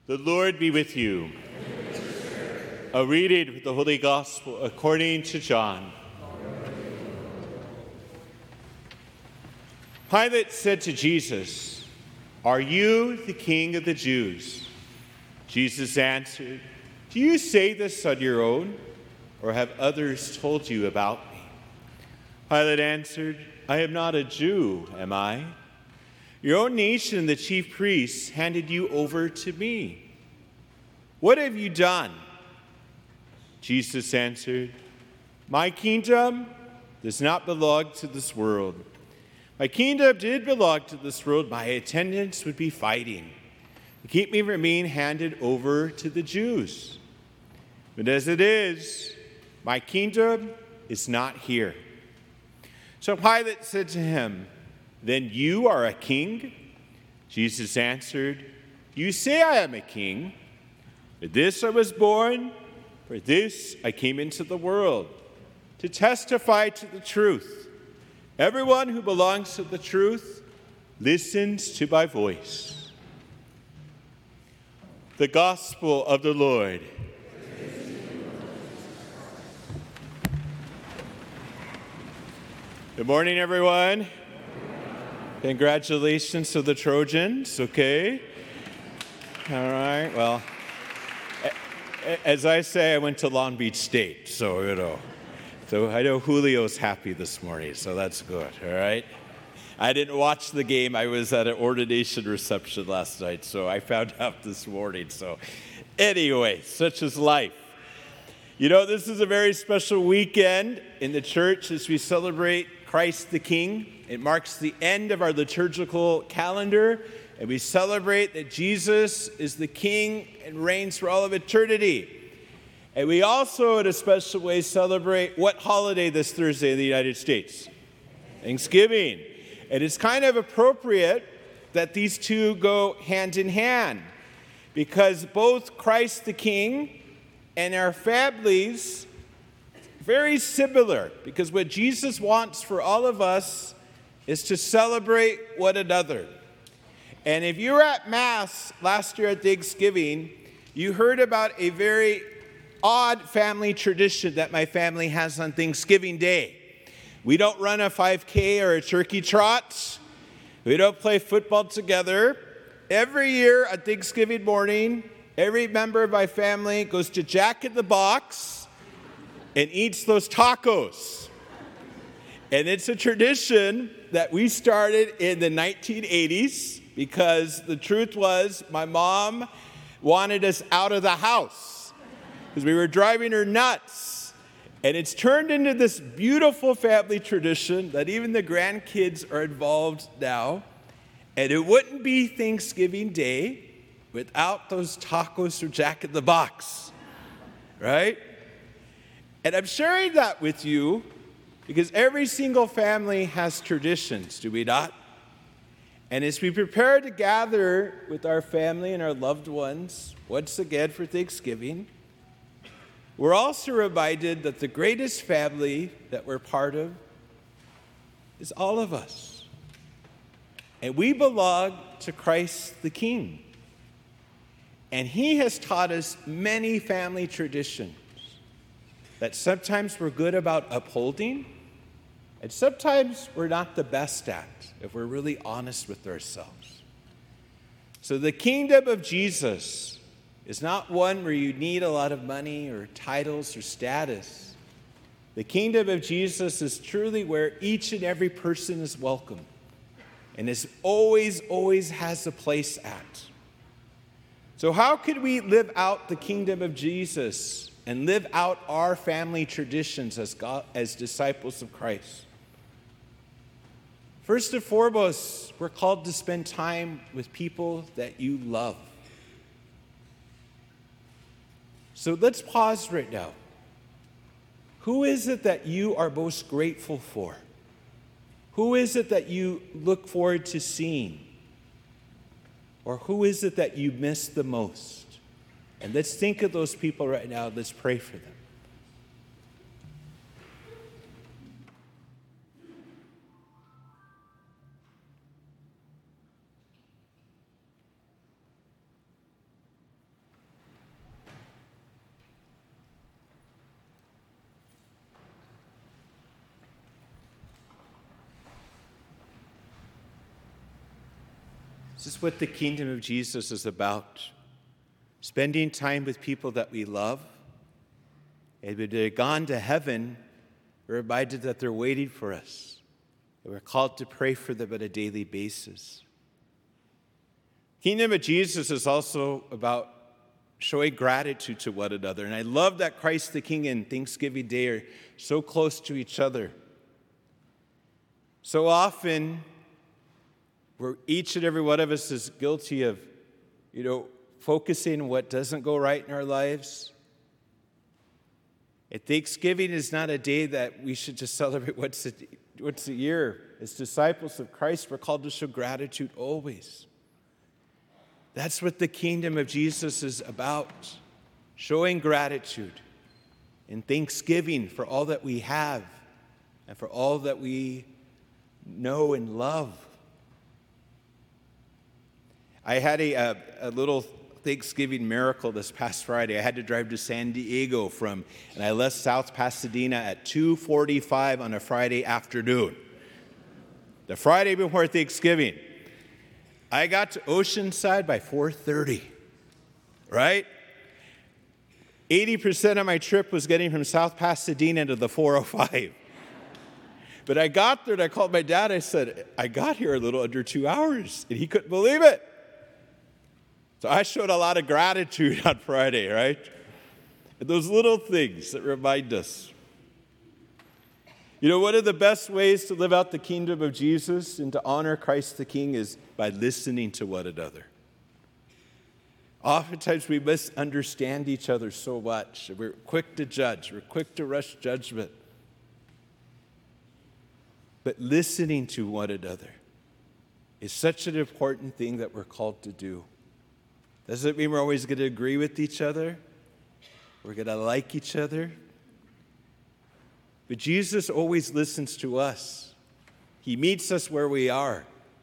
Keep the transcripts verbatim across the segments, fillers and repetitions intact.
The Lord be with you. A reading with the Holy Gospel according to John. Pilate said to Jesus, "Are you the king of the Jews?" Jesus answered, "Do you say this on your own, or have others told you about me?" Pilate answered, "I am not a Jew, am I? Your own nation, the chief priests, handed you over to me. What have you done?" Jesus answered, "My kingdom does not belong to this world. My kingdom did belong to this world, my attendants would be fighting to keep me from being handed over to the Jews. But as it is, my kingdom is not here." So Pilate said to him, "Then you are a king?" Jesus answered, "You say I am a king. For this I was born, for this I came into the world, to testify to the truth. Everyone who belongs to the truth listens to my voice." The Gospel of the Lord. Good morning, everyone. Congratulations to the Trojans, okay? All right, well, as I say, I went to Long Beach State, so, you know. So I know Julio's happy this morning, so that's good, all right? I didn't watch the game. I was at an ordination reception last night, so I found out this morning. So anyway, such is life. You know, this is a very special weekend in the church as we celebrate Christ the King. It marks the end of our liturgical calendar, and we celebrate that Jesus is the King and reigns for all of eternity. And we also, in a special way, celebrate what holiday this Thursday in the United States? Thanksgiving. And it's kind of appropriate that these two go hand in hand, because both Christ the King and our families very similar, because what Jesus wants for all of us is to celebrate one another. And if you were at Mass last year at Thanksgiving, you heard about a very odd family tradition that my family has on Thanksgiving Day. We don't run a five K or a turkey trot. We don't play football together. Every year on Thanksgiving morning, every member of my family goes to Jack in the Box and eats those tacos. And it's a tradition that we started in the nineteen eighties because the truth was my mom wanted us out of the house because we were driving her nuts. And it's turned into this beautiful family tradition that even the grandkids are involved now. And it wouldn't be Thanksgiving Day without those tacos from Jack in the Box, right? And I'm sharing that with you because every single family has traditions, do we not? And as we prepare to gather with our family and our loved ones once again for Thanksgiving, we're also reminded that the greatest family that we're part of is all of us. And we belong to Christ the King. And he has taught us many family traditions that sometimes we're good about upholding, and sometimes we're not the best at, if we're really honest with ourselves. So the kingdom of Jesus is not one where you need a lot of money or titles or status. The kingdom of Jesus is truly where each and every person is welcome and is always, always has a place at. So how could we live out the kingdom of Jesus and live out our family traditions as God, as disciples of Christ? First and foremost, we're called to spend time with people that you love. So let's pause right now. Who is it that you are most grateful for? Who is it that you look forward to seeing? Or who is it that you miss the most? And let's think of those people right now. Let's pray for them. This is what the kingdom of Jesus is about. Spending time with people that we love. And when they're gone to heaven, we're reminded that they're waiting for us. And we're called to pray for them on a daily basis. Kingdom of Jesus is also about showing gratitude to one another. And I love that Christ the King and Thanksgiving Day are so close to each other. So often, where each and every one of us is guilty of, you know, focusing on what doesn't go right in our lives. And Thanksgiving is not a day that we should just celebrate once a, once a year. As disciples of Christ, we're called to show gratitude always. That's what the kingdom of Jesus is about. Showing gratitude and thanksgiving for all that we have and for all that we know and love. I had a, a, a little Thanksgiving miracle this past Friday. I had to drive to San Diego from, and I left South Pasadena at two forty-five on a Friday afternoon. The Friday before Thanksgiving. I got to Oceanside by four thirty, right? eighty percent of my trip was getting from South Pasadena to the four oh five. But I got there and I called my dad. I said, I got here a little under two hours. And he couldn't believe it. So I showed a lot of gratitude on Friday, right? And those little things that remind us. You know, one of the best ways to live out the kingdom of Jesus and to honor Christ the King is by listening to one another. Oftentimes we misunderstand each other so much. We're quick to judge. We're quick to rush judgment. But listening to one another is such an important thing that we're called to do. Doesn't mean we're always going to agree with each other. We're going to like each other. But Jesus always listens to us. He meets us where we are.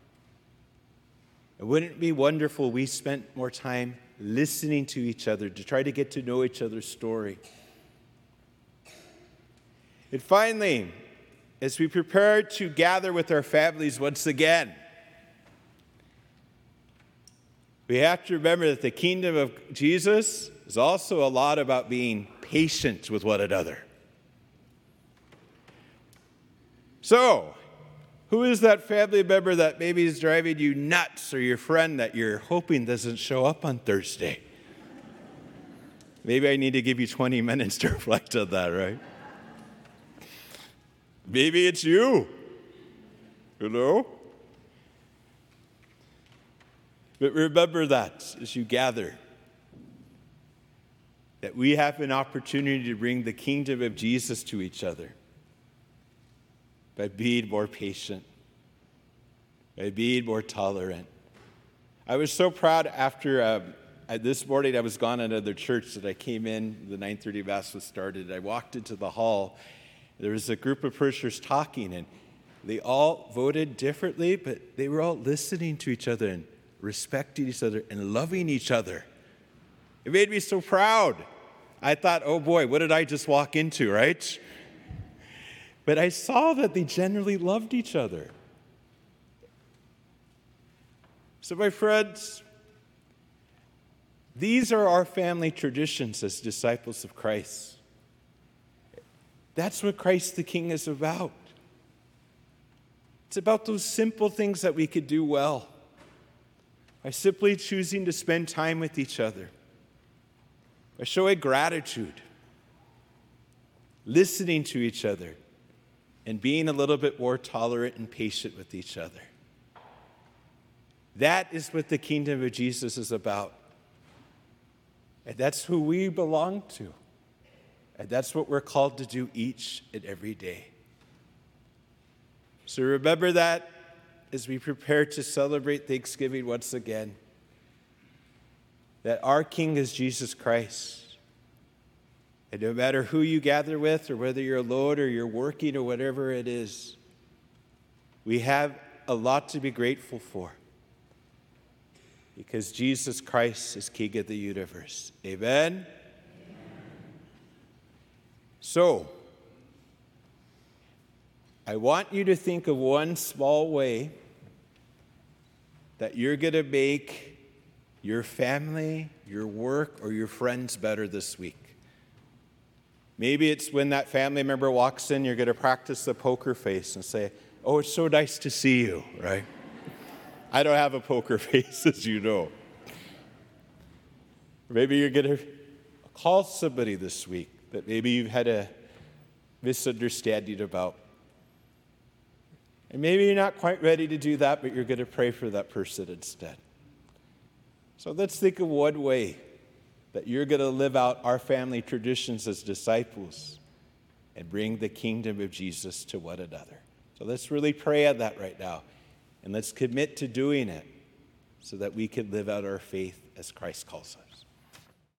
And wouldn't it be wonderful we spent more time listening to each other to try to get to know each other's story? And finally, as we prepare to gather with our families once again, we have to remember that the kingdom of Jesus is also a lot about being patient with one another. So, who is that family member that maybe is driving you nuts, or your friend that you're hoping doesn't show up on Thursday? Maybe I need to give you twenty minutes to reflect on that, right? Maybe it's you, you know? But remember that as you gather, that we have an opportunity to bring the kingdom of Jesus to each other by being more patient, by being more tolerant. I was so proud after um, I, this morning I was gone at another church that I came in, the nine thirty Mass was started. I walked into the hall. There was a group of parishioners talking, and they all voted differently, but they were all listening to each other and respecting each other and loving each other. It made me so proud. I thought, oh boy, what did I just walk into, right? But I saw that they generally loved each other. So my friends, these are our family traditions as disciples of Christ. That's what Christ the King is about. It's about those simple things that we could do well by simply choosing to spend time with each other, by showing gratitude, listening to each other, and being a little bit more tolerant and patient with each other. That is what the kingdom of Jesus is about. And that's who we belong to. And that's what we're called to do each and every day. So remember that as we prepare to celebrate Thanksgiving once again, that our King is Jesus Christ. And no matter who you gather with, or whether you're alone or you're working or whatever it is, we have a lot to be grateful for, because Jesus Christ is King of the universe. Amen? Amen. So, I want you to think of one small way that you're going to make your family, your work, or your friends better this week. Maybe it's when that family member walks in, you're going to practice the poker face and say, "Oh, it's so nice to see you," right? I don't have a poker face, as you know. Maybe you're going to call somebody this week that maybe you've had a misunderstanding about. And maybe you're not quite ready to do that, but you're going to pray for that person instead. So let's think of one way that you're going to live out our family traditions as disciples and bring the kingdom of Jesus to one another. So let's really pray on that right now. And let's commit to doing it so that we can live out our faith as Christ calls us.